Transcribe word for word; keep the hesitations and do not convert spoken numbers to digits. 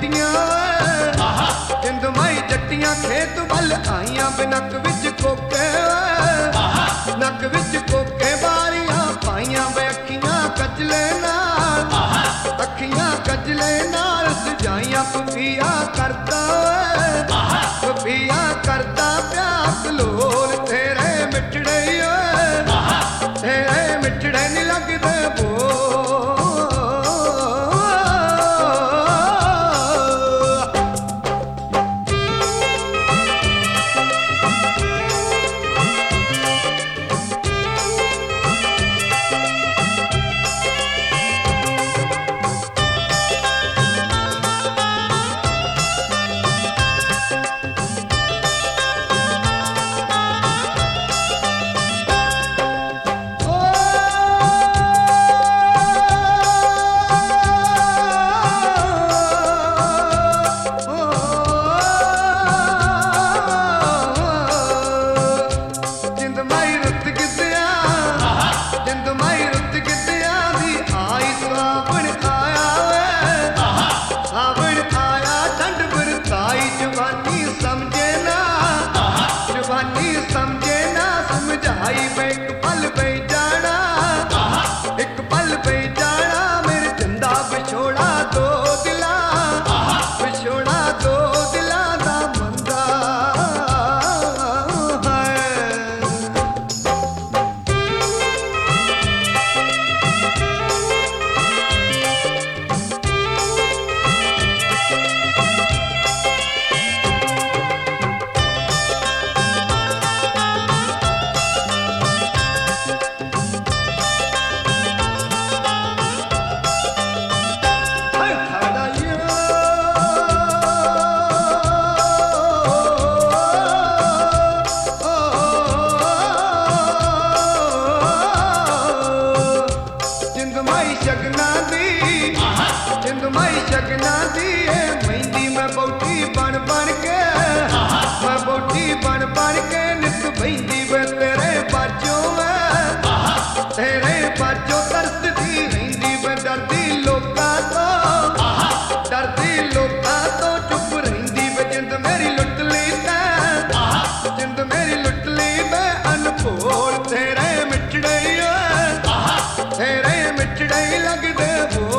जट्टियां जिंद माई जट्टियां खेत वल आईयां बिनक विच कोके नक विच कोके बारियां पाइयां वे अखियां कजले नाल अखियां कजले नाल सजाइयां पपीया करदा पपीया करदा प्या कलोल तेरे मिठड़े तेरे मिठड़े नी लगदे बो समझे ना समझाई एक पल पे जाना एक पल पे जाना मेरे जिंदा बिछोड़ा दो दिला बिछोड़ा दो दिला दा मंदा जिंद माई शगना दी मेहंदी मैं बौटी बन बन के मैं बौटी बन बन के नित बहंदी वे तेरे बाजों में तेरे बाजों तरसदी रहिंदी वे डरदी लोकां तो डरदी लोकां तो चुप रहिंदी वे जिंद मेरी लुट ली तैं जिंद मेरी लुट ली मैं अनभोल तेरे मिठड़े तेरे मिठड़े लगदे